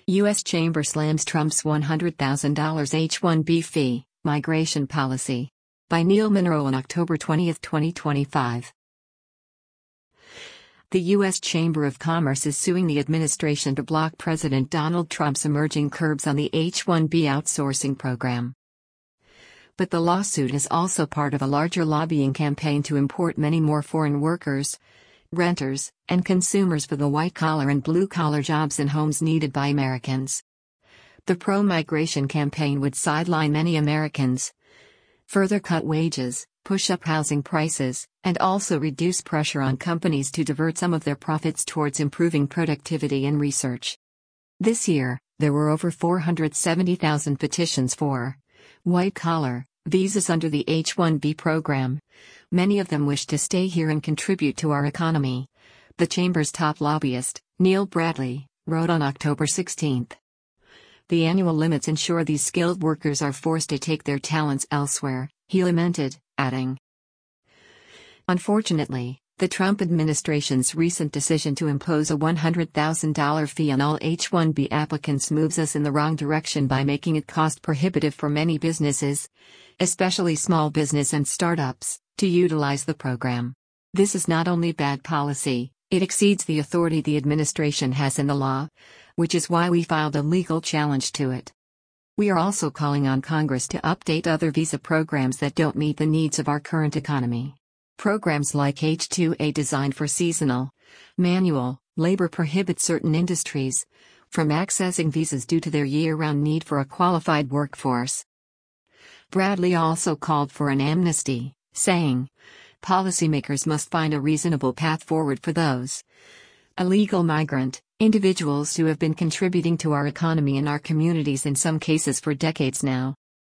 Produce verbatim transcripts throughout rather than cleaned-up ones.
U S Chamber slams Trump's one hundred thousand dollars H one B fee, migration policy. By Neil Monroe on October twentieth, twenty twenty-five. The U S Chamber of Commerce is suing the administration to block President Donald Trump's emerging curbs on the H one B outsourcing program. But the lawsuit is also part of a larger lobbying campaign to import many more foreign workers, renters, and consumers for the white-collar and blue-collar jobs and homes needed by Americans. The pro-migration campaign would sideline many Americans, further cut wages, push up housing prices, and also reduce pressure on companies to divert some of their profits towards improving productivity and research. This year, there were over four hundred seventy thousand petitions for white-collar visas under the H one B program. Many of them wish to stay here and contribute to our economy. The Chamber's top lobbyist, Neil Bradley, wrote on October sixteenth. The annual limits ensure these skilled workers are forced to take their talents elsewhere, he lamented, adding. Unfortunately, the Trump administration's recent decision to impose a one hundred thousand dollars fee on all H one B applicants moves us in the wrong direction by making it cost prohibitive for many businesses, especially small business and startups, to utilize the program. This is not only bad policy, it exceeds the authority the administration has in the law, which is why we filed a legal challenge to it. We are also calling on Congress to update other visa programs that don't meet the needs of our current economy. Programs like H two A designed for seasonal, manual, labor prohibit certain industries from accessing visas due to their year-round need for a qualified workforce. Bradley also called for an amnesty, saying, policymakers must find a reasonable path forward for those illegal migrant individuals who have been contributing to our economy and our communities in some cases for decades now.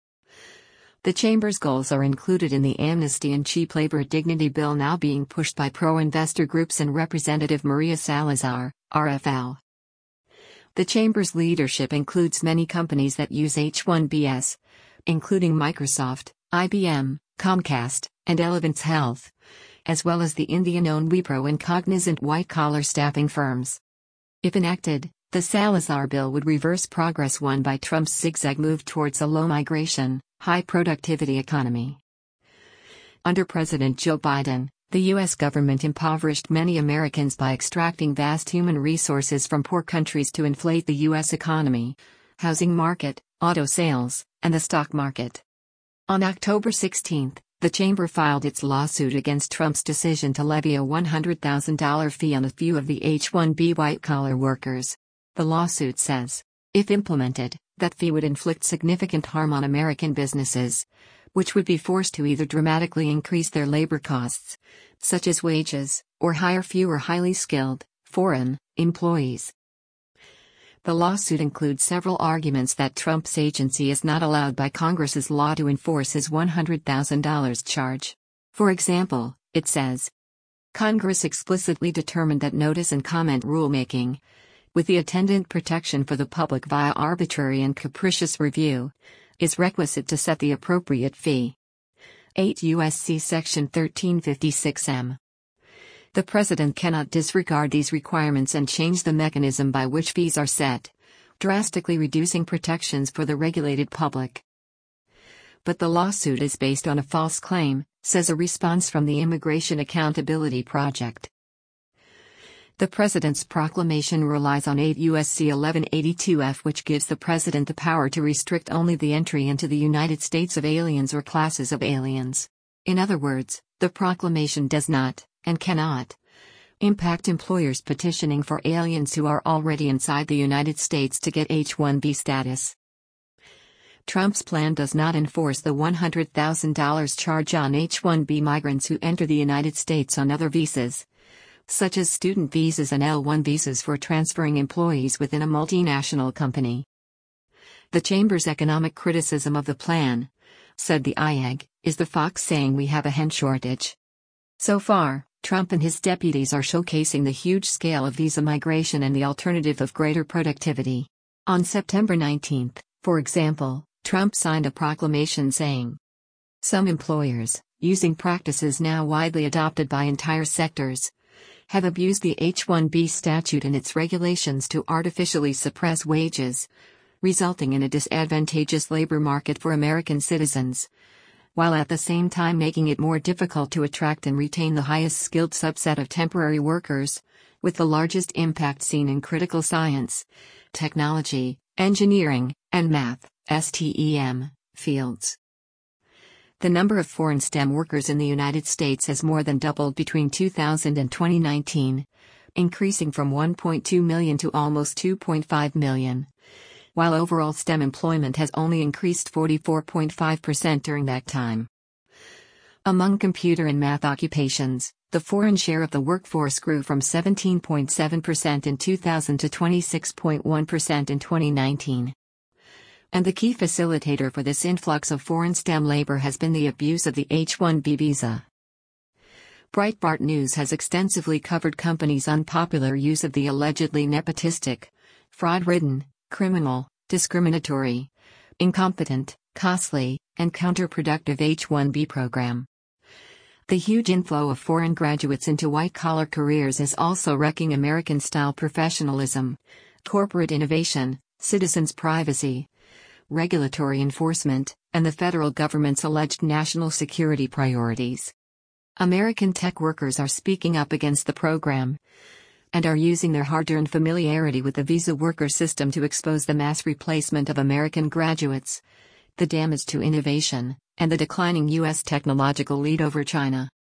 The Chamber's goals are included in the Amnesty and Cheap Labor Dignity Bill now being pushed by pro-investor groups and Representative Maria Salazar, R F L. The Chamber's leadership includes many companies that use H one Bs, including Microsoft, I B M, Comcast, and Elevance Health, as well as the Indian-owned Wipro and Cognizant white-collar staffing firms. If enacted, the Salazar bill would reverse progress won by Trump's zigzag move towards a low-migration, high-productivity economy. Under President Joe Biden, the U S government impoverished many Americans by extracting vast human resources from poor countries to inflate the U S economy, housing market, auto sales, and the stock market. On October sixteenth, the Chamber filed its lawsuit against Trump's decision to levy a one hundred thousand dollars fee on a few of the H one B white-collar workers. The lawsuit says, if implemented, that fee would inflict significant harm on American businesses, which would be forced to either dramatically increase their labor costs, such as wages, or hire fewer highly skilled, foreign, employees. The lawsuit includes several arguments that Trump's agency is not allowed by Congress's law to enforce his one hundred thousand dollars charge. For example, it says, Congress explicitly determined that notice and comment rulemaking, with the attendant protection for the public via arbitrary and capricious review, is requisite to set the appropriate fee. eight U S C Section thirteen fifty-six M. The President cannot disregard these requirements and change the mechanism by which fees are set, drastically reducing protections for the regulated public. But the lawsuit is based on a false claim, says a response from the Immigration Accountability Project. The President's proclamation relies on eight U S C eleven eighty-two F, which gives the President the power to restrict only the entry into the United States of aliens or classes of aliens. In other words, the proclamation does not, and cannot, impact employers petitioning for aliens who are already inside the United States to get H one B status. Trump's plan does not enforce the one hundred thousand dollars charge on H one B migrants who enter the United States on other visas, such as student visas and L one visas for transferring employees within a multinational company. The Chamber's economic criticism of the plan, said the I A G, is the fox saying we have a hen shortage. So far, Trump and his deputies are showcasing the huge scale of visa migration and the alternative of greater productivity. On September nineteenth, for example, Trump signed a proclamation saying, some employers, using practices now widely adopted by entire sectors, have abused the H one B statute and its regulations to artificially suppress wages, resulting in a disadvantageous labor market for American citizens, while at the same time making it more difficult to attract and retain the highest skilled subset of temporary workers, with the largest impact seen in critical science, technology, engineering, and math (STEM) fields. The number of foreign STEM workers in the United States has more than doubled between two thousand and twenty nineteen, increasing from one point two million to almost two point five million, while overall STEM employment has only increased forty-four point five percent during that time. Among computer and math occupations, the foreign share of the workforce grew from seventeen point seven percent in two thousand to twenty-six point one percent in twenty nineteen. And the key facilitator for this influx of foreign STEM labor has been the abuse of the H one B visa. Breitbart News has extensively covered companies' unpopular use of the allegedly nepotistic, fraud-ridden, criminal, discriminatory, incompetent, costly, and counterproductive H one B program. The huge inflow of foreign graduates into white-collar careers is also wrecking American-style professionalism, corporate innovation, citizens' privacy, regulatory enforcement, and the federal government's alleged national security priorities. American tech workers are speaking up against the program and are using their hard-earned familiarity with the visa worker system to expose the mass replacement of American graduates, the damage to innovation, and the declining U S technological lead over China.